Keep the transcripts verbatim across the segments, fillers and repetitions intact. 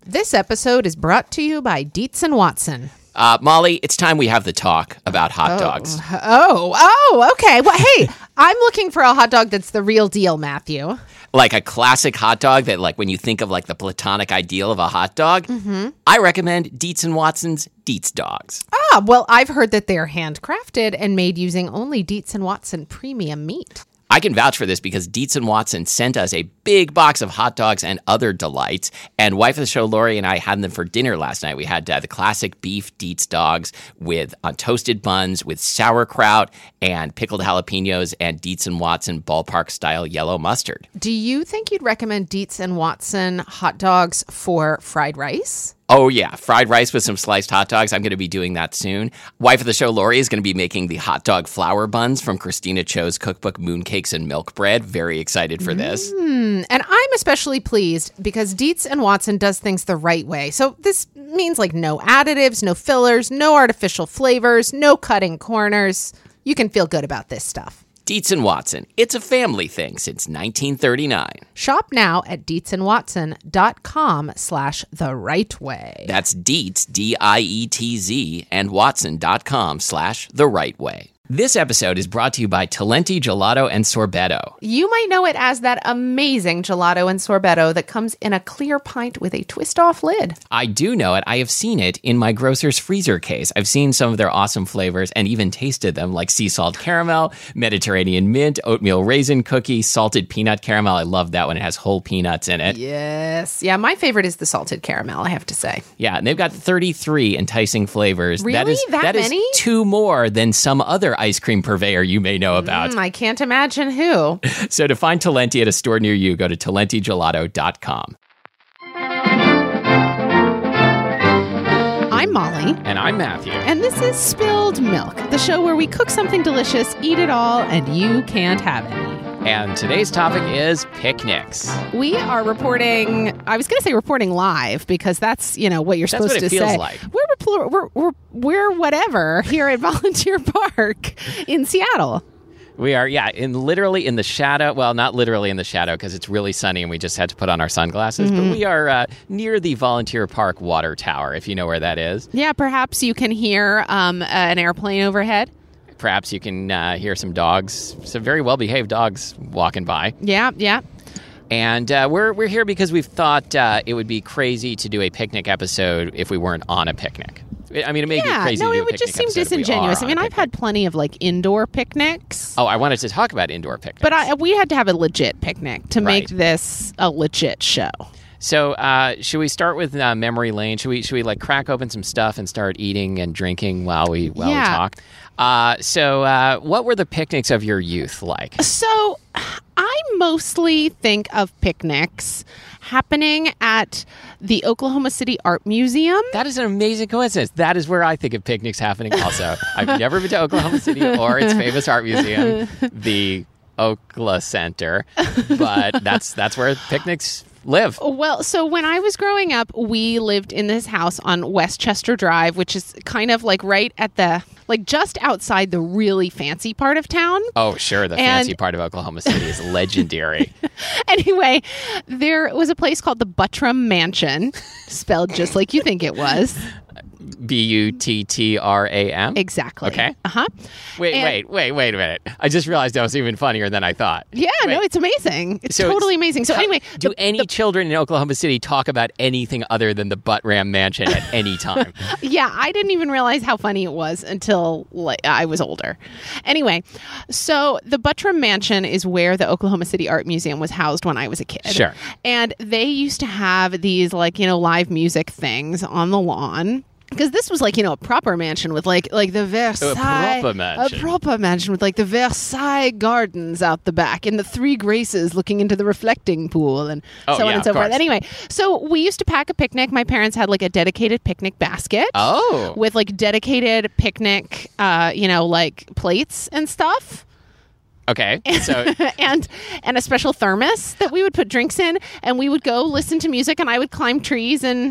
This episode is brought to you by Dietz and Watson. Uh, Molly, it's time we have the talk about hot oh. dogs. Oh, oh, okay. Well, hey, I'm looking for a hot dog that's the real deal, Matthew. Like a classic hot dog that, like, when you think of, like, the platonic ideal of a hot dog, mm-hmm. I recommend Dietz and Watson's Dietz Dogs. Ah, well, I've heard that they're handcrafted and made using only Dietz and Watson premium meat. I can vouch for this because Dietz and Watson sent us a big box of hot dogs and other delights. And wife of the show, Lori, and I had them for dinner last night. We had uh, the classic beef Dietz dogs with uh, toasted buns with sauerkraut and pickled jalapenos and Dietz and Watson ballpark-style yellow mustard. Do you think you'd recommend Dietz and Watson hot dogs for fried rice? Oh, yeah. Fried rice with some sliced hot dogs. I'm going to be doing that soon. Wife of the show, Lori, is going to be making the hot dog flour buns from Christina Cho's cookbook, Mooncakes and Milk Bread. Very excited for this. Mm, and I'm especially pleased because Dietz and Watson does things the right way. So this means like no additives, no fillers, no artificial flavors, no cutting corners. You can feel good about this stuff. Dietz and Watson. It's a family thing since nineteen thirty-nine. Shop now at dietzandwatson.com slash the right way. That's Dietz, D I E T Z, and watson.com slash the right way. This episode is brought to you by Talenti Gelato and Sorbetto. You might know it as that amazing gelato and sorbetto that comes in a clear pint with a twist-off lid. I do know it. I have seen it in my grocer's freezer case. I've seen some of their awesome flavors and even tasted them, like sea salt caramel, Mediterranean mint, oatmeal raisin cookie, salted peanut caramel. I love that one. It has whole peanuts in it. Yes. Yeah, my favorite is the salted caramel, I have to say. Yeah, and they've got thirty-three enticing flavors. Really? That is, that that many? is two more than some other ice cream purveyor you may know about. Mm, I can't imagine who. So to find Talenti at a store near you, go to talenti gelato dot com. I'm Molly. And I'm Matthew. And this is Spilled Milk, the show where we cook something delicious, eat it all, and you can't have any. And today's topic is picnics. We are reporting, I was going to say reporting live because that's, you know, what you're that's supposed what it to feels say. Like. We're, repl- we're, we're, we're whatever here at Volunteer Park in Seattle. We are, yeah, in literally in the shadow. Well, not literally in the shadow because it's really sunny and we just had to put on our sunglasses. Mm-hmm. But we are uh, near the Volunteer Park Water Tower, if you know where that is. Yeah, perhaps you can hear um, an airplane overhead. Perhaps you can uh, hear some dogs, some very well-behaved dogs walking by. Yeah, yeah. And uh, we're we're here because we've thought uh, it would be crazy to do a picnic episode if we weren't on a picnic. I mean, it may yeah, be crazy no, to do it a would just seem disingenuous. I mean, I've had plenty of like indoor picnics. Oh, I wanted to talk about indoor picnics. But I, we had to have a legit picnic to right. make this a legit show. So, uh, should we start with uh, memory lane? Should we should we like crack open some stuff and start eating and drinking while we while yeah. we talk? Uh, so, uh, what were the picnics of your youth like? So, I mostly think of picnics happening at the Oklahoma City Art Museum. That is an amazing coincidence. That is where I think of picnics happening also. I've never been to Oklahoma City or its famous art museum, the Okla Center, but that's that's where picnics live. Well, so when I was growing up, we lived in this house on Westchester Drive, which is kind of like right at the, like just outside the really fancy part of town. Oh, sure. The and, fancy part of Oklahoma City is legendary. Anyway, there was a place called the Buttram Mansion, spelled just like you think it was. B U T T R A M? Exactly. Okay. Uh-huh. Wait, and, wait, wait, wait a minute. I just realized that was even funnier than I thought. Yeah, wait. no, it's amazing. It's so totally it's, amazing. So how, anyway. Do the, any the, children in Oklahoma City talk about anything other than the Buttram Mansion at any time? Yeah, I didn't even realize how funny it was until like, I was older. Anyway, so the Buttram Mansion is where the Oklahoma City Art Museum was housed when I was a kid. Sure. And they used to have these like, you know, live music things on the lawn. Because this was like, you know, a proper mansion with like like the Versailles. A proper mansion. A proper mansion with like the Versailles gardens out the back and the Three Graces looking into the reflecting pool and oh, so yeah, on and so of forth. course. Anyway, so we used to pack a picnic. My parents had like a dedicated picnic basket. Oh. With like dedicated picnic, uh, you know, like plates and stuff. Okay, so and and a special thermos that we would put drinks in, and we would go listen to music, and I would climb trees and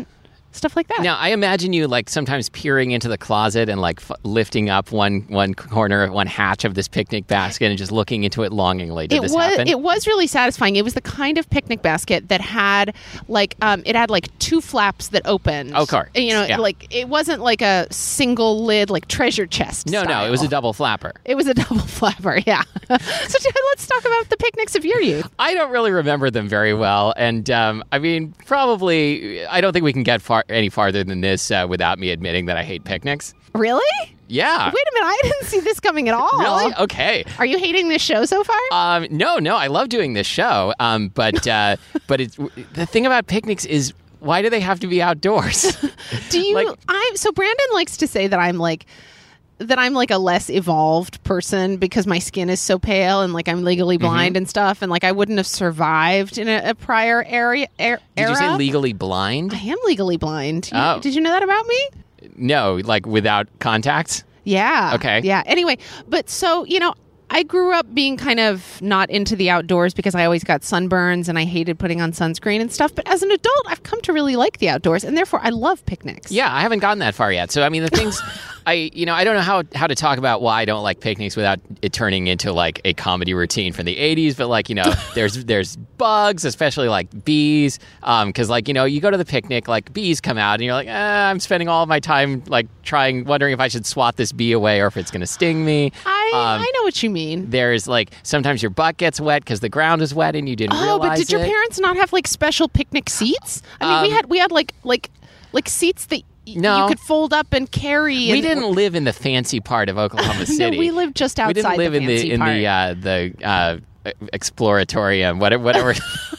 stuff like that. Now, I imagine you like sometimes peering into the closet and like f- lifting up one one corner, one hatch of this picnic basket and just looking into it longingly. Did it this was happen? it was really satisfying. It was the kind of picnic basket that had like um, it had like two flaps that opened. Oh, course. You know, Yeah. like it wasn't like a single lid like treasure chest. no, style. no, it was a double flapper. It was a double flapper. Yeah. So let's talk about the picnics of your youth. I don't really remember them very well, and um, I mean, probably I don't think we can get far any farther than this uh, without me admitting that I hate picnics. Really? Yeah. Wait a minute, I didn't see this coming at all. Really? Okay. Are you hating this show so far? Um, no, no, I love doing this show, um, but uh, but it's the thing about picnics is why do they have to be outdoors? Do you? like- I so Brandon likes to say that I'm like that I'm like a less evolved person because my skin is so pale and like I'm legally blind Mm-hmm. and stuff, and like I wouldn't have survived in a, a prior area. Er, Did era. you say legally blind? I am legally blind. You- Oh. Did you know that about me? No, like without contacts. Yeah. Okay. Yeah. Anyway, but so, you know, I grew up being kind of not into the outdoors because I always got sunburns and I hated putting on sunscreen and stuff. But as an adult, I've come to really like the outdoors, and therefore I love picnics. Yeah, I haven't gotten that far yet. So I mean, the things I, you know, I don't know how how to talk about why I don't like picnics without it turning into like a comedy routine from the eighties. But like, you know, there's there's bugs, especially like bees, because like you know, you go to the picnic, like bees come out, and you're like, eh, I'm spending all of my time like trying, wondering if I should swat this bee away or if it's going to sting me. I, Um, I know what you mean. There's like sometimes your butt gets wet because the ground is wet and you didn't Oh, realize but did your it. parents not have like special picnic seats? I mean, we Um, had we had like like like seats that y- No. you could fold up and carry. We and, didn't live in the fancy part of Oklahoma No, City. we lived just outside We didn't live the in fancy the in part. the uh, the uh, exploratorium, whatever. whatever.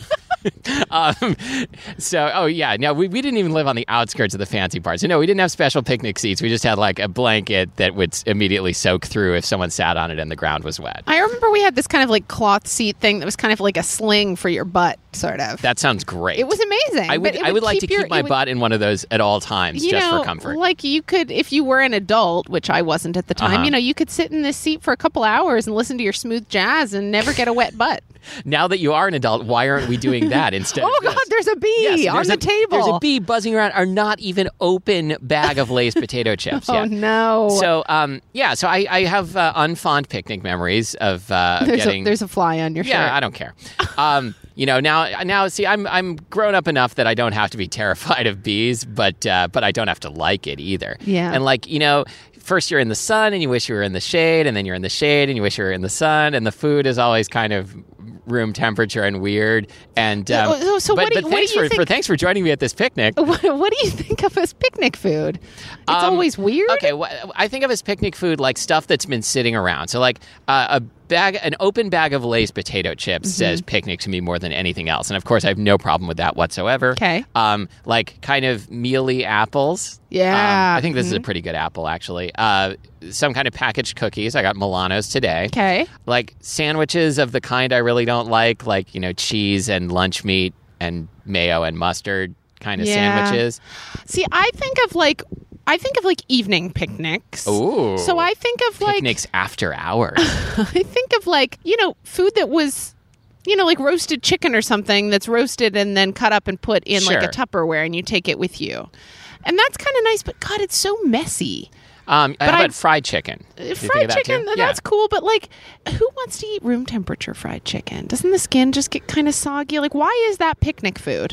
um, so, oh yeah, no, we, we didn't even live on the outskirts of the fancy part. So no, we didn't have special picnic seats. We just had like a blanket that would s- immediately soak through if someone sat on it and the ground was wet. I remember we had this kind of like cloth seat thing that was kind of like a sling for your butt, sort of. That sounds great. It was amazing. I would, but it I would like to your- keep my it would- butt in one of those at all times, you just know, for comfort. Like you could, if you were an adult, which I wasn't at the time, Uh-huh. you know, you could sit in this seat for a couple hours and listen to your smooth jazz and never get a wet butt. Now that you are an adult, why aren't we doing that instead? Oh of this? God, there's a bee Yes, on there's the a, table. There's a bee buzzing around our not even open bag of Lay's potato chips Oh yet. no! So, um, yeah, so I, I have uh, unfond picnic memories of uh, there's getting. a there's a fly on your yeah, shirt. I don't care. Um, you know, now, now, see, I'm I'm grown up enough that I don't have to be terrified of bees, but uh, but I don't have to like it either. Yeah. And like, you know, first you're in the sun and you wish you were in the shade, and then you're in the shade and you wish you were in the sun, and the food is always kind of room temperature and weird. And um, So- so but, what do you- but what do thanks you for, think- for thanks for joining me at this picnic. What, what do you think of as picnic food? It's Um, always weird. Okay, wh- I think of as picnic food like stuff that's been sitting around. So like uh, a bag, an open bag of Lay's potato chips Mm-hmm. says picnic to me more than anything else. And of course, I have no problem with that whatsoever. Okay. Um, like kind of mealy apples. Yeah. Um, I think this is Mm-hmm. a pretty good apple, actually. Uh, some kind of packaged cookies. I got Milano's today. Okay. Like sandwiches of the kind I really don't like, like, you know, cheese and lunch meat and mayo and mustard kind of Yeah. sandwiches. See, I think of like I think of like evening picnics. Ooh. So I think of like Picnics after hours. I think of like, you know, food that was, you know, like roasted chicken or something that's roasted and then cut up and put in like a Sure. Tupperware and you take it with you. And that's kind of nice, but God, it's so messy. Um, how But I- about fried chicken? Did you think Fried of that chicken, too? that's Yeah. cool, but like, who wants to eat room temperature fried chicken? Doesn't the skin just get kind of soggy? Like, why is that picnic food?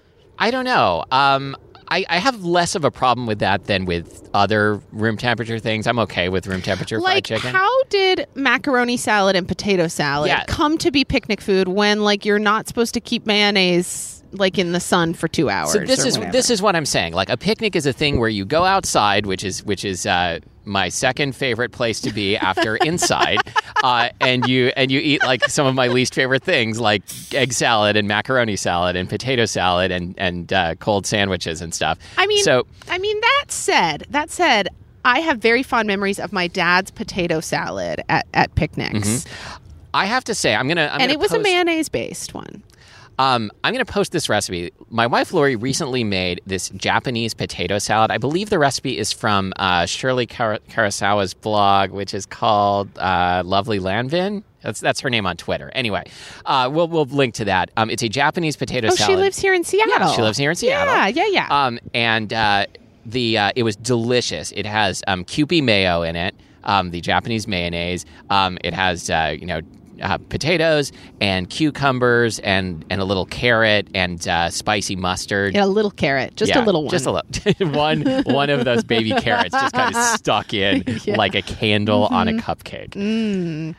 I don't know. Um, I, I have less of a problem with that than with other room temperature things. I'm okay with room temperature fried Like, chicken. how did macaroni salad and potato salad Yeah. come to be picnic food when, like, you're not supposed to keep mayonnaise like in the sun for two hours? So this or is whatever? this is what I'm saying. Like a picnic is a thing where you go outside, which is which is uh, my second favorite place to be after inside, uh, and you and you eat like some of my least favorite things, like egg salad and macaroni salad and potato salad and and uh, cold sandwiches and stuff. I mean, so I mean that said, that said, I have very fond memories of my dad's potato salad at, at picnics, I have to say, I'm gonna I'm and gonna it was a post- mayonnaise based one. Um, I'm going to post this recipe. My wife Lori recently made this Japanese potato salad. I believe the recipe is from uh, Shirley Kar- Kurosawa's blog, which is called uh, Lovely Lanvin. That's that's her name on Twitter. Anyway, uh, we'll we'll link to that. Um, it's a Japanese potato Oh, salad. she lives here in Seattle. Yeah, she lives here in Seattle. Yeah, yeah, yeah. Um, and uh, the uh, it was delicious. It has um, Kewpie mayo in it, um, the Japanese mayonnaise. Um, it has uh, you know. Uh, potatoes and cucumbers and, and a little carrot and uh, spicy mustard. Yeah, a little carrot, just Yeah, a little one. Just a little. one one of those baby carrots just kind of stuck in Yeah. like a candle Mm-hmm. on a cupcake. Mm.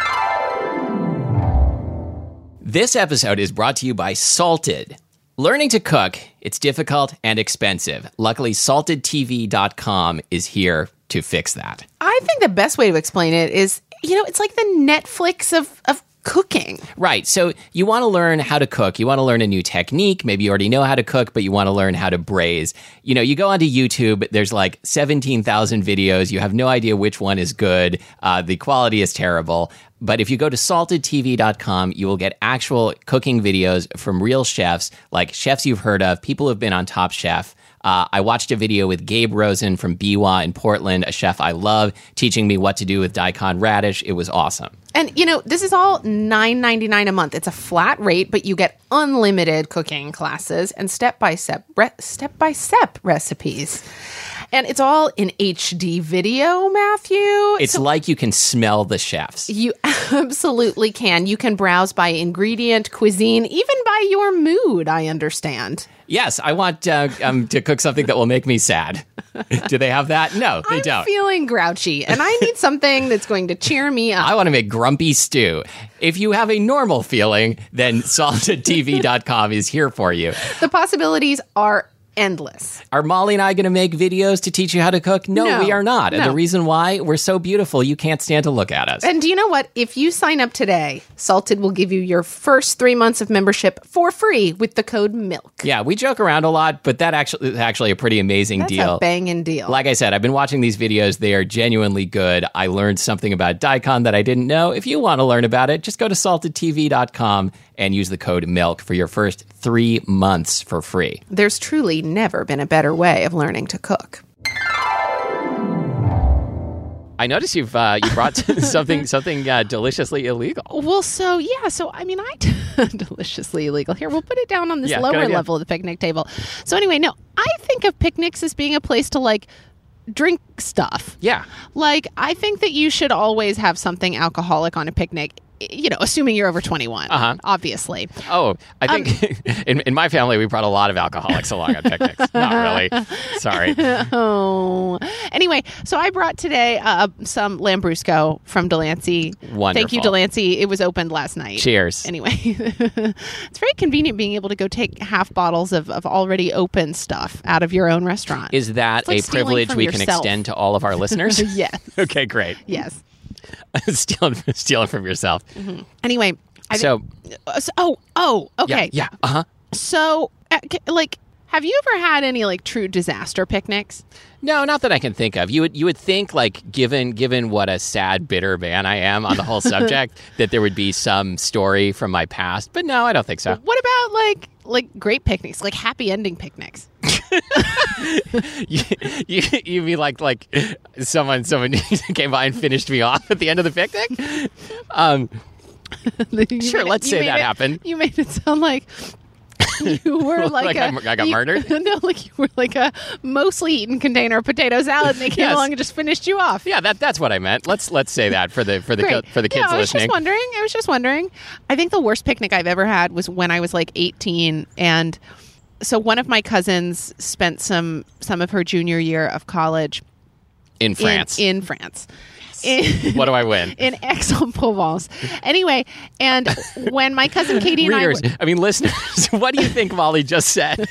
This episode is brought to you by Salted. Learning to cook, it's difficult and expensive. Luckily, salted T V dot com is here to fix that. I think the best way to explain it is, you know, it's like the Netflix of, of cooking. Right. So you want to learn how to cook. You want to learn a new technique. Maybe you already know how to cook, but you want to learn how to braise. You know, you go onto YouTube, there's like seventeen thousand videos. You have no idea which one is good. Uh, the quality is terrible. But if you go to salted T V dot com, you will get actual cooking videos from real chefs, like chefs you've heard of, people who've been on Top Chef. Uh, I watched a video with Gabe Rosen from B W A in Portland, a chef I love, teaching me what to do with daikon radish. It was awesome. And, you know, this is all nine ninety-nine a month. It's a flat rate, but you get unlimited cooking classes and step-by-step re- step-by-step recipes. And it's all in H D video, Matthew. It's So like you can smell the chefs. you absolutely can. You can browse by ingredient, cuisine, even by your mood, I understand. Yes, I want uh, um, to cook something that will make me sad. Do they have that? No, they I'm don't. feeling grouchy, and I need something that's going to cheer me up. I want to make grumpy stew. If you have a normal feeling, then salted T V dot com is here for you. The possibilities are endless. Are Molly and I going to make videos to teach you how to cook? No, No, we are not. And no. the reason why, we're so beautiful, you can't stand to look at us. And do you know what? If you sign up today, Salted will give you your first three months of membership for free with the code MILK. Yeah, we joke around a lot, but that actually is actually a pretty amazing That's deal. a banging deal. Like I said, I've been watching these videos. They are genuinely good. I learned something about daikon that I didn't know. If you want to learn about it, just go to salted T V dot com and use the code MILK for your first three months for free. There's truly never been a better way of learning to cook. I notice you've uh, you brought something something uh, deliciously illegal. Well, so yeah, so I mean, I deliciously illegal. Here, we'll put it down on this Yeah, good lower idea. level of the picnic table. So anyway, no, I think of picnics as being a place to like drink stuff. Yeah. Like, I think that you should always have something alcoholic on a picnic. You know, assuming you're over twenty-one, Uh-huh. obviously. Oh, I think in, in my family, we brought a lot of alcoholics along on picnics. Not really. Sorry. Oh. Anyway, so I brought today uh, some Lambrusco from Delancey. Thank you, Wonderful. Delancey. It was opened last night. Cheers. Anyway, it's very convenient being able to go take half bottles of, of already open stuff out of your own restaurant. Is that It's like a stealing privilege from we can yourself. extend to all of our listeners? Yes. Okay, great. Yes. stealing, stealing from yourself. Anyway. I So, uh, so- oh, oh, yeah, okay. yeah, uh-huh. So, uh, c- like, have you ever had any, like, true disaster picnics? No, not that I can think of. You would you would think, like, given given what a sad, bitter man I am on the whole subject, that there would be some story from my past. But no, I don't think so. What about, like, like great picnics, like happy ending picnics? you, you, you mean like like someone someone came by and finished me off at the end of the picnic? Um, You Sure, made it- let's you say made that it- happened. You made it sound like you were like, Like a, I- I got you- murdered? No, like you were like a mostly eaten container of potato salad, and they came Yes. along and just finished you off. yeah, that that's what I meant. Let's let's say that for the for the Great. ki- for the kids yeah, I was listening. just wondering. I was just wondering. I think the worst picnic I've ever had was when I was like eighteen, and so one of my cousins spent some some of her junior year of college in in- France. In, France. In, What do I win? in Aix-en-Provence. Anyway, and when my cousin Katie and Readers, I... I mean listeners, what do you think Molly just said?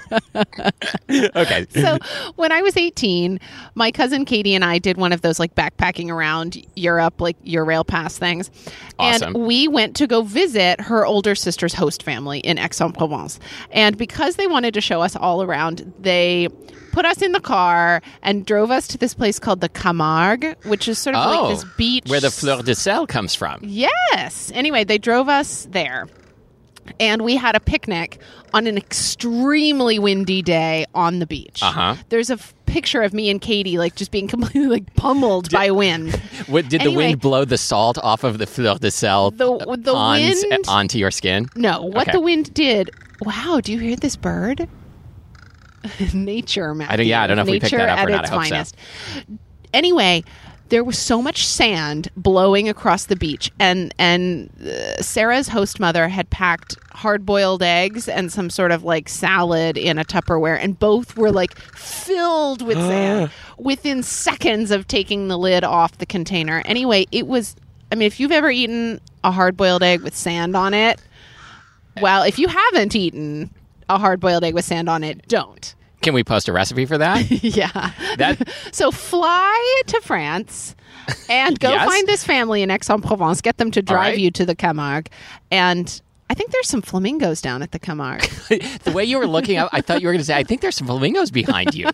Okay. So when I was eighteen, my cousin Katie and I did one of those like backpacking around Europe, like Eurail Pass things. Awesome. And we went to go visit her older sister's host family in Aix-en-Provence. And because they wanted to show us all around, they put us in the car and drove us to this place called the Camargue, which is sort of Oh, like this beach. where the fleur de sel comes from. Yes. Anyway, they drove us there. And we had a picnic on an extremely windy day on the beach. Uh-huh. There's a f- picture of me and Katie like just being completely like pummeled by wind. What, did Anyway. the wind blow the salt off of the fleur de sel The- the ponds wind- onto your skin? No, what Okay. the wind did. Wow, do you hear this bird? Nature, Matthew. I don't- yeah, I don't know if we picked Nature that up or at not. its I hope so. finest. Anyway, there was so much sand blowing across the beach, and and uh, Sarah's host mother had packed hard-boiled eggs and some sort of like salad in a Tupperware, and both were like filled with sand within seconds of taking the lid off the container. Anyway, it was. I mean, if you've ever eaten a hard-boiled egg with sand on it, well, if you haven't eaten a hard-boiled egg with sand on it, don't. Can we post a recipe for that? Yeah. That So fly to France and go Yes. find this family in Aix-en-Provence. Get them to drive right. you to the Camargue. And I think there's some flamingos down at the Camargue. the way you were looking, I, I thought you were going to say, I think there's some flamingos behind you.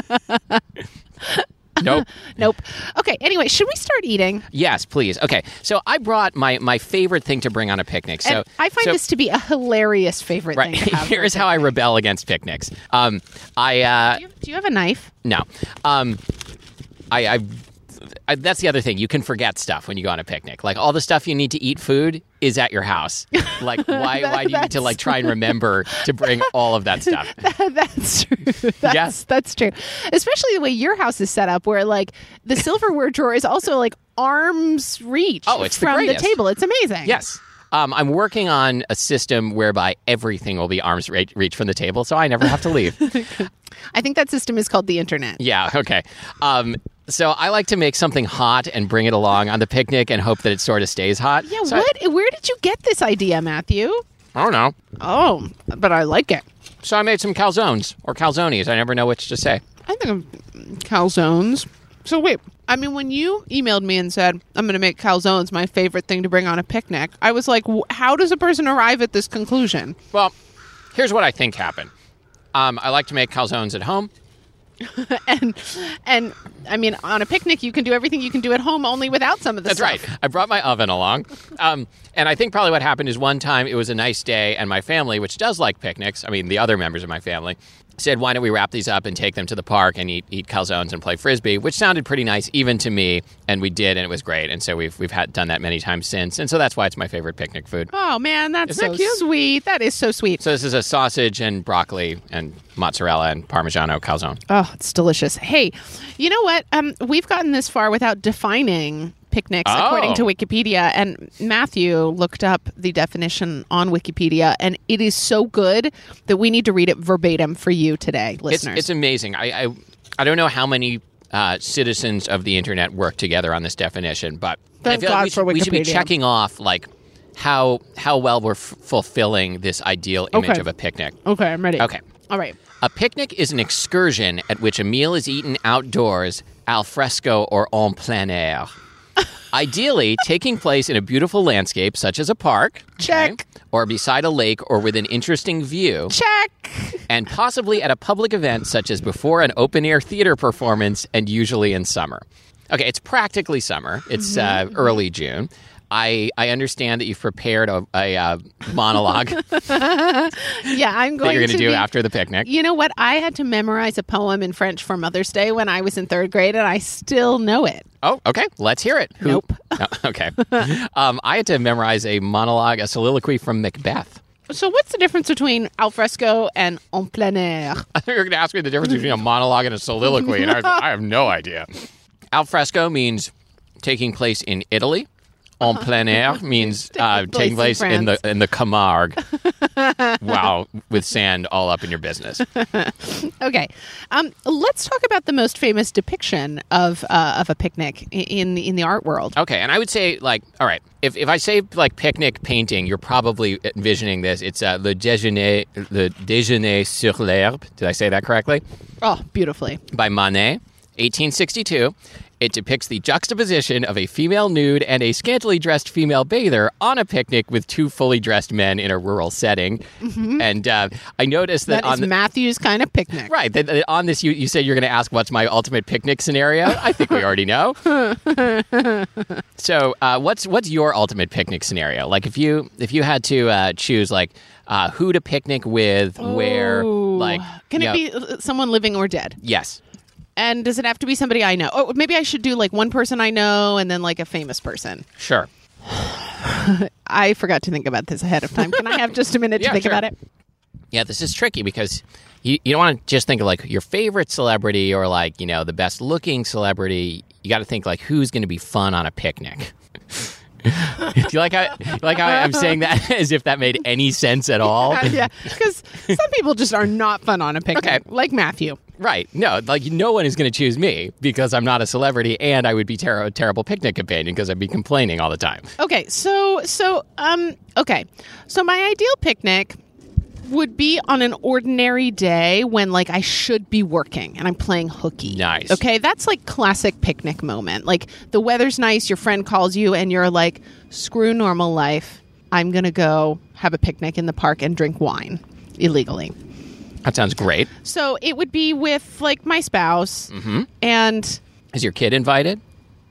Nope. Nope. Okay, anyway, should we start eating? Yes, please. Okay, so I brought my, my favorite thing to bring on a picnic. So And I find so, this to be a hilarious favorite right. thing to have. Here's how I rebel against picnics. Um, I uh, Do you, do you have a knife? no, um, I, I, I that's the other thing. You can forget stuff when you go on a picnic. Like all the stuff you need to eat food is at your house. Like why why do you need to like try and remember to bring all of that stuff? That's true. That's, Yes. that's true. Especially the way your house is set up, where like the silverware drawer is also like arm's reach Oh, it's the from the, greatest. table. It's amazing. Yes. Um, I'm working on a system whereby everything will be arm's re- reach from the table, so I never have to leave. I think that system is called the internet. Yeah, okay. Um, so I like to make something hot and bring it along on the picnic and hope that it sort of stays hot. Yeah, So I- what? Where did you get this idea, Matthew? I don't know. Oh, but I like it. So I made some calzones or calzones. I never know which to say. I think of calzones. So wait, I mean, when you emailed me and said, I'm going to make calzones my favorite thing to bring on a picnic, I was like, wh- how does a person arrive at this conclusion? Well, here's what I think happened. Um, I like to make calzones at home. and and I mean, on a picnic, you can do everything you can do at home, only without some of the That's stuff. right. I brought my oven along. Um, and I think probably what happened is one time it was a nice day, and my family, which does like picnics, I mean, the other members of my family, said, why don't we wrap these up and take them to the park and eat, eat calzones and play Frisbee, which sounded pretty nice even to me, and we did, and it was great. And so we've we've had done that many times since, and so that's why it's my favorite picnic food. Oh man, that's Isn't so that cute? sweet. That is so sweet. So this is a sausage and broccoli and mozzarella and Parmigiano calzone. Oh, it's delicious. Hey, you know what? Um, we've gotten this far without defining picnics Oh. according to Wikipedia, and Matthew looked up the definition on Wikipedia, and it is so good that we need to read it verbatim for you today, It's, listeners. it's amazing. I, I I don't know how many uh, citizens of the internet work together on this definition, but I Thank feel like God we, for should, we should be Wikipedia. checking off like how how well we're f- fulfilling this ideal image Okay. of a picnic. okay, I'm ready. Okay. All right. A picnic is an excursion at which a meal is eaten outdoors, al fresco or en plein air. Ideally, taking place in a beautiful landscape such as a park, Check. or beside a lake or with an interesting view, Check. and possibly at a public event such as before an open-air theater performance and usually in summer. Okay, it's practically summer. It's uh, early June. I, I understand that you've prepared a, a uh, monologue that Yeah, I'm going you're going to do be- after the picnic. You know what? I had to memorize a poem in French for Mother's Day when I was in third grade, and I still know it. Oh, okay. Let's hear it. Who- Nope. Oh, okay. um, I had to memorize a monologue, a soliloquy from Macbeth. So what's the difference between al fresco and en plein air? I thought you were going to ask me the difference between a monologue and a soliloquy, and I, I have no idea. Al fresco means taking place in Italy. En plein air means uh, taking place in, in the in the Camargue. Wow, with sand all up in your business. Okay, um, let's talk about the most famous depiction of uh, of a picnic i- in in the art world. Okay, and I would say, like, all right, if, if I say, like, picnic painting, you're probably envisioning this. It's uh, Le Déjeuner, Le Déjeuner sur l'herbe. Did I say that correctly? Oh, beautifully. By Manet, eighteen sixty-two. It depicts the juxtaposition of a female nude and a scantily dressed female bather on a picnic with two fully dressed men in a rural setting. And uh, I noticed that, That on is the, Matthew's kind of picnic. right that, that on this you, you said you're going to ask what's my ultimate picnic scenario. I think we already know. So uh, what's what's your ultimate picnic scenario? Like if you if you had to uh, choose like uh, who to picnic with, where, Ooh. like Can you it know- be uh, someone living or dead? yes. And does it have to be somebody I know? Oh, maybe I should do like one person I know and then like a famous person. Sure. I forgot to think about this ahead of time. Can I have just a minute Yeah, to think sure. about it? Yeah, this is tricky because you, you don't want to just think of like your favorite celebrity or like, you know, the best looking celebrity. You got to think like who's going to be fun on a picnic. Do you like how, you like how I'm saying that as if that made any sense at all? Yeah, because some people just are not fun on a picnic, Okay. like Matthew. Right. No, like no one is going to choose me because I'm not a celebrity and I would be ter- a terrible picnic companion because I'd be complaining all the time. Okay, so so um okay. So my ideal picnic would be on an ordinary day when like I should be working and I'm playing hooky. Nice. Okay, that's like classic picnic moment. Like the weather's nice, your friend calls you and you're like, screw normal life. I'm going to go have a picnic in the park and drink wine illegally. That sounds great. So it would be with like my spouse Mm-hmm. and Is your kid invited?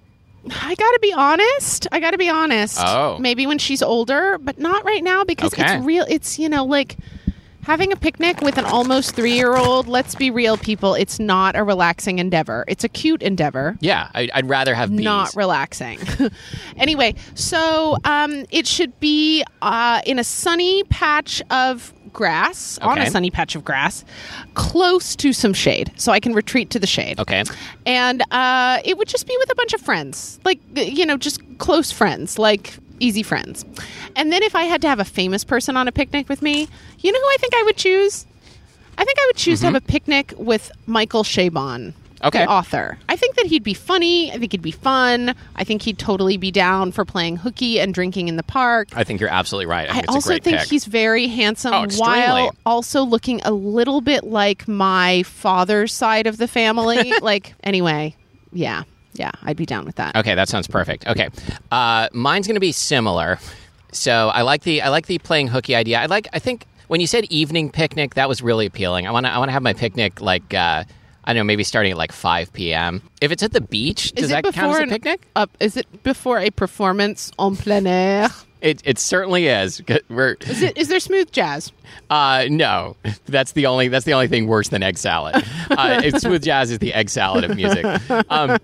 I gotta be honest. I gotta be honest. Oh. Maybe when she's older, but not right now because Okay. it's real. It's, you know, like having a picnic with an almost three-year-old. Let's be real, people. It's not a relaxing endeavor. It's a cute endeavor. Yeah, I, I'd rather have bees. Not relaxing. Anyway, so um, it should be uh, in a sunny patch of grass, on a Okay. sunny patch of grass, close to some shade, so I can retreat to the shade. Okay. And uh, it would just be with a bunch of friends, like, you know, just close friends, like easy friends. And then if I had to have a famous person on a picnic with me, you know who I think I would choose? I think I would choose to have a picnic with Michael Chabon, Okay. the author. I think that he'd be funny. I think he'd be fun. I think he'd totally be down for playing hooky and drinking in the park. I think you're absolutely right. I I think it's a also great think pick. he's very handsome Oh, extremely. while also looking a little bit like my father's side of the family. Like, anyway, yeah. Yeah, I'd be down with that. Okay, that sounds perfect. Okay, uh, mine's going to be similar. So I like the I like the playing hooky idea. I like. I think when you said evening picnic, that was really appealing. I want to I want to have my picnic like uh, I don't know, maybe starting at like five p.m. If it's at the beach, does Is it that count as a an- picnic? Uh, is it before a performance en plein air? It it certainly is. We're Is it? Is there smooth jazz? uh, no, that's the only that's the only thing worse than egg salad. Uh, it's smooth jazz is the egg salad of music. Um,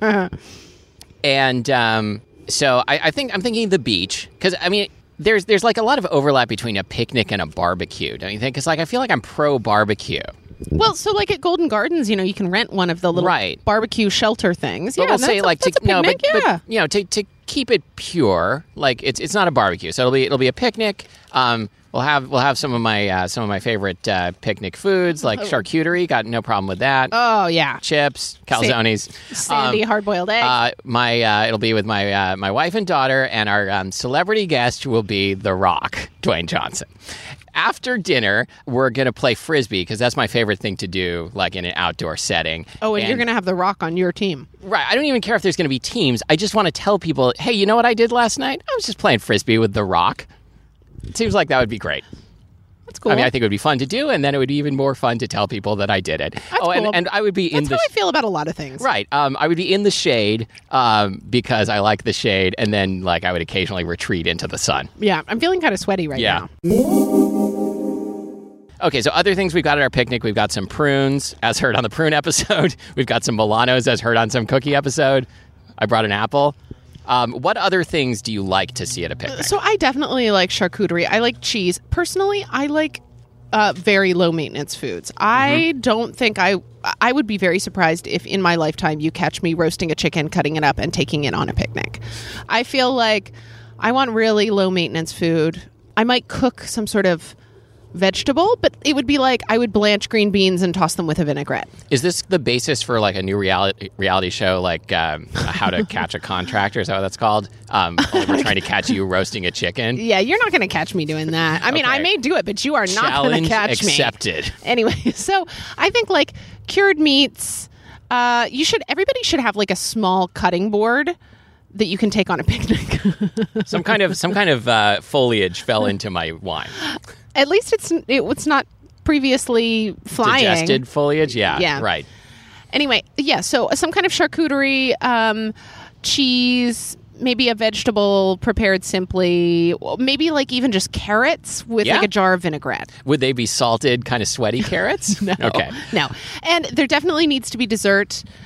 and um, so I, I think I'm thinking the beach because I mean. There's there's like a lot of overlap between a picnic and a barbecue, don't you think? Because like I feel like I'm pro barbecue, Well, so like at Golden Gardens, you know, you can rent one of the little Right. barbecue shelter things. but yeah, we'll that's say a, like that's to a no, but, picnic, yeah. but you know to to keep it pure, like it's it's not a barbecue, so it'll be it'll be a picnic. Um, we'll have we'll have some of my uh, some of my favorite uh, picnic foods like charcuterie. Got no problem with that. Oh yeah, Chips, calzones, sandy Um, hard-boiled egg. Uh, my uh, it'll be with my uh, my wife and daughter, and our um, celebrity guest will be The Rock, Dwayne Johnson. After dinner, we're gonna play frisbee because that's my favorite thing to do, like in an outdoor setting. oh, and, you're gonna have The Rock on your team. right. I don't even care if there's gonna be teams. I just want to tell people, hey, you know what I did last night? I was just playing frisbee with The Rock. It seems like that would be great. That's cool. I mean, I think it would be fun to do, and then it would be even more fun to tell people that I did it. oh, and, cool. and I would be in That's the how I feel about a lot of things. Right. Um, I would be in the shade um, because I like the shade, and then like I would occasionally retreat into the sun. Yeah, I'm feeling kind of sweaty right Yeah. now. Okay, so other things we've got at our picnic, we've got some prunes, as heard on the prune episode. We've got some Milanos, as heard on some cookie episode. I brought an apple. Um, what other things do you like to see at a picnic? So I definitely like charcuterie. I like cheese. Personally, I like uh, very low maintenance foods. I Mm-hmm. don't think I I would be very surprised if in my lifetime you catch me roasting a chicken, cutting it up, and taking it on a picnic. I feel like I want really low maintenance food. I might cook some sort of vegetable, but it would be like I would blanch green beans and toss them with a vinaigrette. Is this the basis for like a new reality reality show, like um, How to Catch a Contractor? Is that what that's called? Um, only we're trying to catch you roasting a chicken. Yeah, you're not going to catch me doing that. I mean, Okay. I may do it, but you are not going Challenge to catch me. accepted. Anyway, so I think like cured meats. Uh, you should. Everybody should have like a small cutting board that you can take on a picnic. Some kind of some kind of uh, foliage fell into my wine. At least it's it, it's not previously flying. Digested foliage, yeah, Yeah. right. Anyway, yeah. So some kind of charcuterie, um, cheese. Maybe a vegetable prepared simply. Maybe like even just carrots with Yeah. like a jar of vinaigrette. Would they be salted, kind of sweaty carrots? No. Okay. No. And there definitely needs to be dessert.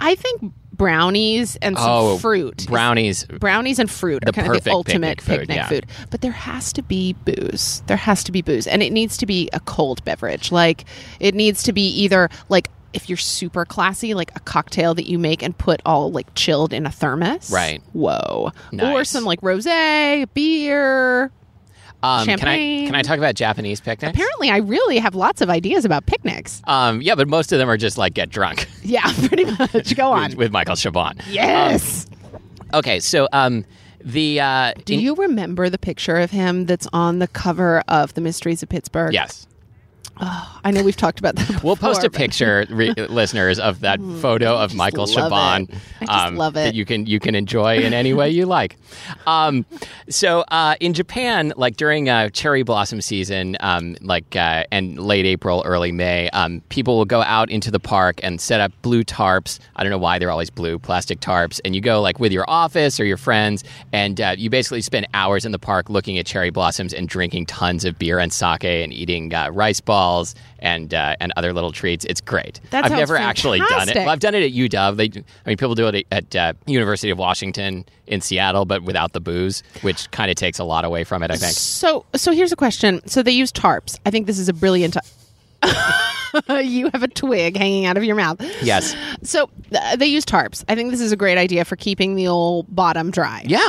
I think brownies and some Oh, fruit. brownies. Brownies and fruit are The kind of the perfect ultimate picnic picnic, food, food, yeah. But there has to be booze. There has to be booze. And it needs to be a cold beverage. Like, it needs to be either, like, if you're super classy, like a cocktail that you make and put all, like, chilled in a thermos. Right. Whoa. Or Nice. some, like, rosé, beer. Um, can I Champagne. can I talk about Japanese picnics? Apparently, I really have lots of ideas about picnics. Um, yeah, but most of them are just like get drunk Yeah, pretty much. Go on. with, with Michael Chabon. Yes. Okay, so um, the uh, Do in- you remember the picture of him that's on the cover of The Mysteries of Pittsburgh? yes. I know we've talked about that before. We'll post a but- picture, re- listeners, of that photo of Michael love Chabon. it. I just love it. That you can you can enjoy in any way you like. Um, so uh, in Japan, like during uh, cherry blossom season, um, like uh, and late April, early May, um, people will go out into the park and set up blue tarps. I don't know why they're always blue, plastic tarps, and you go like with your office or your friends, and uh, you basically spend hours in the park looking at cherry blossoms and drinking tons of beer and sake and eating uh, rice balls. And uh, and other little treats. It's great. That I've sounds never actually done it. fantastic. Well, I've done it at U W. They, I mean, people do it at uh, University of Washington in Seattle, but without the booze, which kind of takes a lot away from it. I think. So, so here's a question. So they use tarps. I think this is a brilliant. You have a twig hanging out of your mouth. Yes. So th- they use tarps. I think this is a great idea for keeping the old bottom dry. Yeah.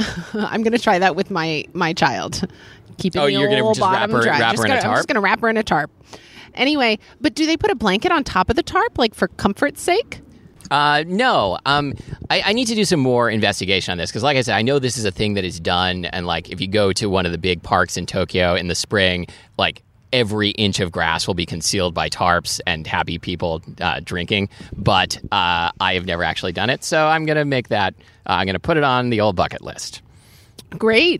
I'm going to try that with my my child. Keeping Oh, the you're gonna old just wrap bottom her- dry. wrap Just her in a gonna- I'm tarp? just going to wrap her in a tarp. Anyway, but do they put a blanket on top of the tarp, like for comfort's sake? Uh, no, um, I, I need to do some more investigation on this because, like I said, I know this is a thing that is done, and like if you go to one of the big parks in Tokyo in the spring, like every inch of grass will be concealed by tarps and happy people uh, drinking. But uh, I have never actually done it, so I'm gonna make that. Uh, I'm gonna put it on the old bucket list. Great.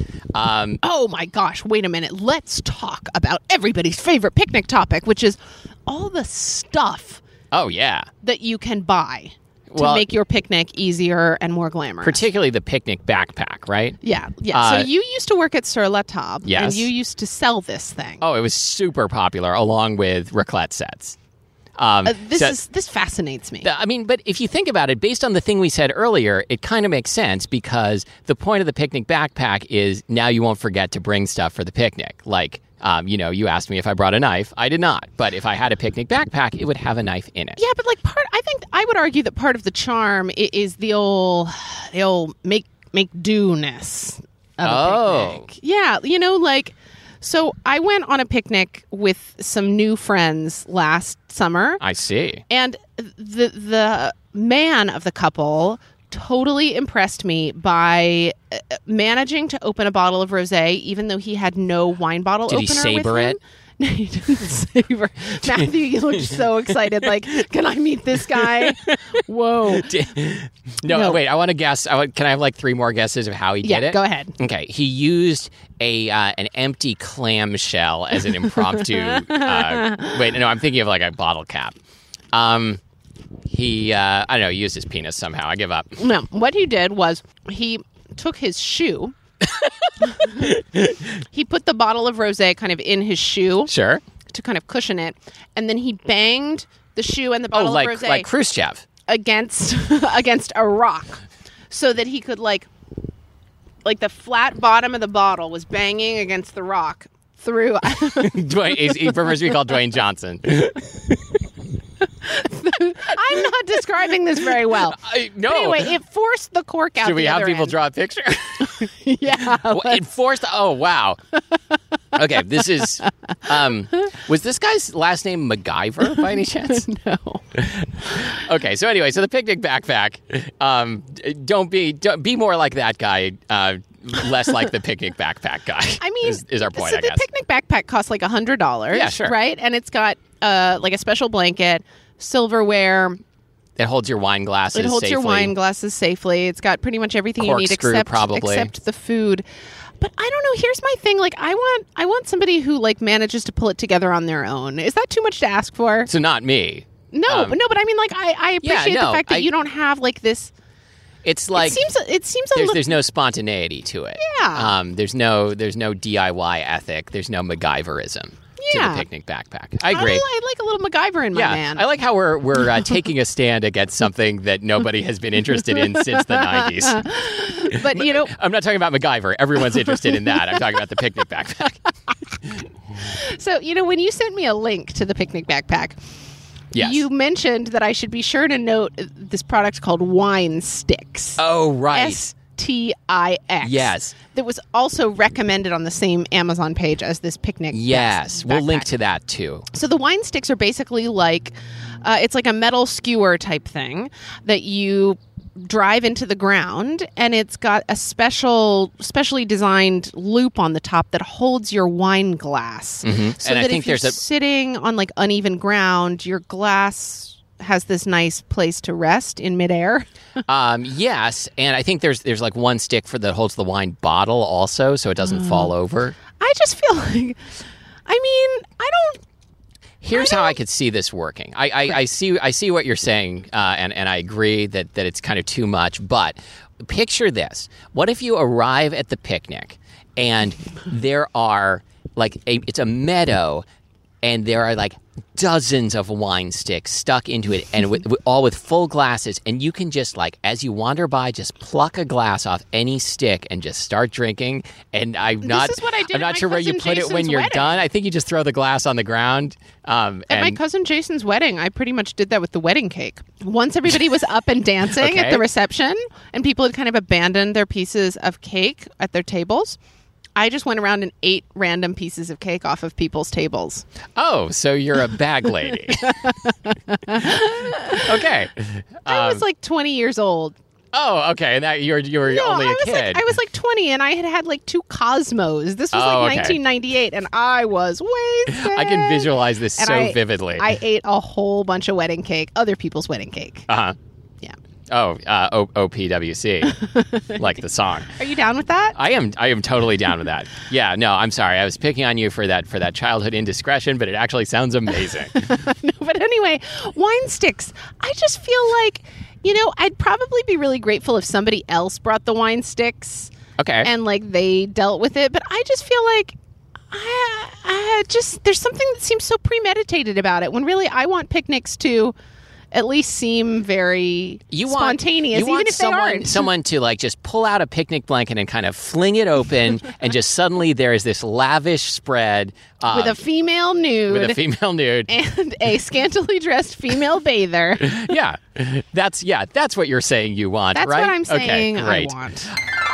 Um, Oh my gosh, wait a minute. Let's talk about everybody's favorite picnic topic, which is all the stuff oh yeah. that you can buy to Well- make your picnic easier and more glamorous. Particularly the picnic backpack, right? yeah, yeah. Uh, so you used to work at Sur La Table, Yes. and you used to sell this thing. Oh, it was super popular along with raclette sets. Um, Uh, this so- is this fascinates me. I mean, but if you think about it, based on the thing we said earlier, it kind of makes sense because the point of the picnic backpack is now you won't forget to bring stuff for the picnic. Like, um, you know, you asked me if I brought a knife. I did not. But if I had a picnic backpack, it would have a knife in it. Yeah, but like part, I think I would argue that part of the charm i- is the old, the old make make do-ness of a Oh. picnic. Yeah, you know, like so. I went on a picnic with some new friends last summer, I see. and the the man of the couple totally impressed me by uh, managing to open a bottle of rosé, even though he had no wine bottle Did he opener savor with him. it? No, he didn't savor. Matthew, you looked so excited. Like, can I meet this guy? Whoa. No, No. wait. I want to guess. I want, can I have like three more guesses of how he Yeah, did it? go ahead. Okay, he used a uh, an empty clam shell as an impromptu. uh, wait, no, I'm thinking of like a bottle cap. Um, he, uh, I don't know, he used his penis somehow. I give up. No, what he did was he took his shoe. He put the bottle of rosé kind of in his shoe Sure. to kind of cushion it, and then he banged the shoe and the Oh, bottle like of rosé like Khrushchev. against against a rock, so that he could like like the flat bottom of the bottle was banging against the rock through. Dwayne, he's- he prefers to be called Dwayne Johnson. I'm not describing this very well. I, no. But anyway, it forced the cork out. Should we the have other people end. draw a picture? Yeah. Well, it forced. Oh wow. Okay, this is. Um, was this guy's last name MacGyver by any chance? No. Okay, so anyway, so the picnic backpack. Um, don't be don't be more like that guy. Uh, less like the picnic backpack guy. I mean, is, is our point. So I the guess. picnic backpack costs like a hundred dollars. Yeah, sure. Right, and it's got uh like a special blanket, silverware. It holds your wine glasses. It holds your safely. wine glasses safely. It's got pretty much everything you need Corkscrew, except probably. except the food. But I don't know. Here's my thing. Like, I want I want somebody who like manages to pull it together on their own. Is that too much to ask for? So not me. No, Um, but no. But I mean, like, I, I Yeah, appreciate no, the fact that I- you don't have like this. It's like it seems. It seems a there's little. there's no spontaneity to it. Yeah. Um, there's no there's no D I Y ethic. There's no MacGyverism. Yeah. to the picnic backpack. I agree. I, I like a little MacGyver in my yeah, man. I like how we're we're uh, taking a stand against something that nobody has been interested in since the nineties. But, you know, I'm not talking about MacGyver. Everyone's interested in that. I'm talking about the picnic backpack. so, you know, when you sent me a link to the picnic backpack, Yes. you mentioned that I should be sure to note this product called Wine Sticks. Oh, right. S T I X. Yes. That was also recommended on the same Amazon page as this picnic. Yes. backpack. We'll link to that, too. So the wine sticks are basically like, uh, it's like a metal skewer type thing that you drive into the ground, and it's got a special, specially designed loop on the top that holds your wine glass. Mm-hmm. So And I that think if you're there's a- sitting on like uneven ground, your glass has this nice place to rest in midair. Um, yes, and I think there's there's like one stick for that holds the wine bottle also, so it doesn't fall over. I just feel like, I mean, I don't. Here's how I could see this working. I, I, I see I see what you're saying, uh, and and I agree that that it's kind of too much. But picture this: what if you arrive at the picnic, and there are like a it's a meadow, and there are like dozens of wine sticks stuck into it, and with, with, all with full glasses, and you can just like as you wander by, just pluck a glass off any stick and just start drinking. And I'm not is what I did I'm at not my sure where you cousin put it when Jason's you're wedding. done. I think you just throw the glass on the ground. Um, At and my cousin Jason's wedding, I pretty much did that with the wedding cake. Once everybody was up and dancing Okay. at the reception, and people had kind of abandoned their pieces of cake at their tables, I just went around and ate random pieces of cake off of people's tables. Oh, so you're a bag lady. Okay. I Um, was like twenty years old. oh, okay. And that you're you were No, only I a was kid. like I was like twenty, and I had had like two Cosmos. This was Oh, like okay. nineteen ninety-eight, and I was wasted. I can visualize this And so I- vividly. I ate a whole bunch of wedding cake, other people's wedding cake. uh-huh. Yeah. Oh, uh, o- O P W C, like the song. Are you down with that? I am. I am totally down with that. Yeah. No, I'm sorry. I was picking on you for that for that childhood indiscretion, but it actually sounds amazing. No, but anyway, wine sticks. I just feel like, you know, I'd probably be really grateful if somebody else brought the wine sticks Okay. and like they dealt with it. But I just feel like I, I just there's something that seems so premeditated about it when really I want picnics to at least seem very you want, spontaneous, you even want if someone, they aren't. someone to like just pull out a picnic blanket and kind of fling it open, and just suddenly there is this lavish spread uh, with a female nude with a female nude. and a scantily dressed female bather. Yeah, that's yeah, that's what you're saying you want, That's right? what I'm saying Okay, I great. want.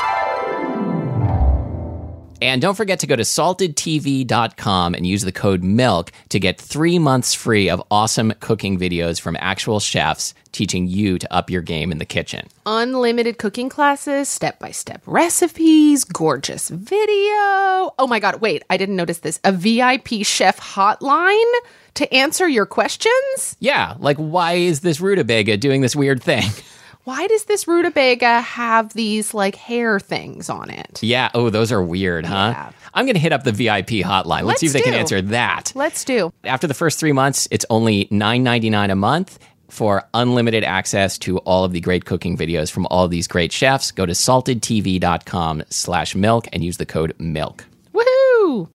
And don't forget to go to salted T V dot com and use the code MILK to get three months free of awesome cooking videos from actual chefs teaching you to up your game in the kitchen. Unlimited cooking classes, step-by-step recipes, gorgeous video. Oh my God, wait, I didn't notice this. A V I P chef hotline to answer your questions? Yeah, like why is this rutabaga doing this weird thing? Why does this rutabaga have these like hair things on it? Yeah, oh, those are weird, huh? Yeah. I'm going to hit up the V I P hotline. Let's, Let's see if they can do. answer that. Let's do. After the first three months, it's only nine ninety-nine a month for unlimited access to all of the great cooking videos from all of these great chefs. Go to salted T V dot com slash milk and use the code MILK. Woohoo!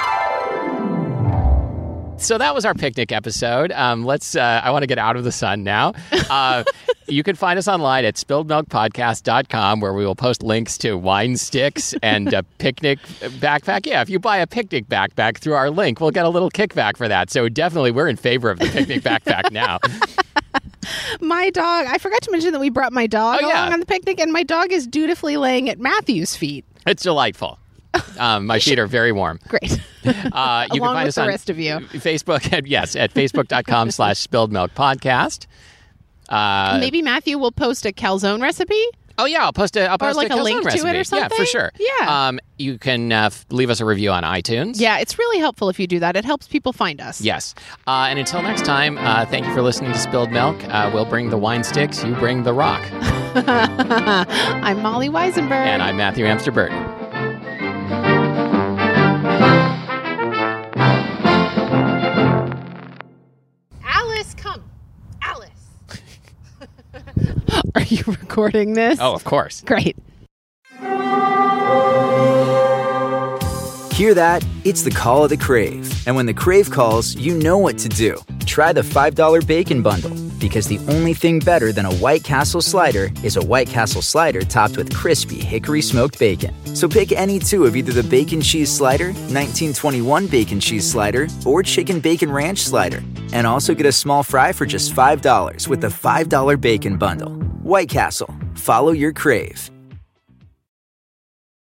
So that was our picnic episode. Um, let's. Uh, I want to get out of the sun now. Uh, you can find us online at spilled milk podcast dot com, where we will post links to wine sticks and a picnic backpack. Yeah, if you buy a picnic backpack through our link, we'll get a little kickback for that. So definitely, we're in favor of the picnic backpack now. My dog, I forgot to mention that we brought my dog Oh, yeah. along on the picnic, and my dog is dutifully laying at Matthew's feet. It's delightful. Um, my feet are very warm. Great. Uh, you Along can find with us the on rest of you. Facebook. At, yes, at facebook dot com slash spilled milk podcast. Uh, Maybe Matthew will post a calzone recipe. Oh yeah, I'll post a I'll post like a calzone link to it recipe. or Yeah, for something? sure. Yeah. Um, you can uh, f- leave us a review on iTunes. Yeah, it's really helpful if you do that. It helps people find us. Yes. Uh, and until next time, uh, thank you for listening to Spilled Milk. Uh, we'll bring the wine sticks. You bring the rock. I'm Molly Weisenberg. And I'm Matthew Amster Burton. Alice, come. Alice. Are you recording this? Oh, of course. Great. Hear that? It's the call of the Crave. And when the Crave calls, you know what to do. Try the five dollar Bacon Bundle, because the only thing better than a White Castle slider is a White Castle slider topped with crispy hickory smoked bacon. So pick any two of either the Bacon Cheese Slider, nineteen twenty-one Bacon Cheese Slider, or Chicken Bacon Ranch Slider. And also get a small fry for just five dollars with the five dollar Bacon Bundle. White Castle. Follow your Crave.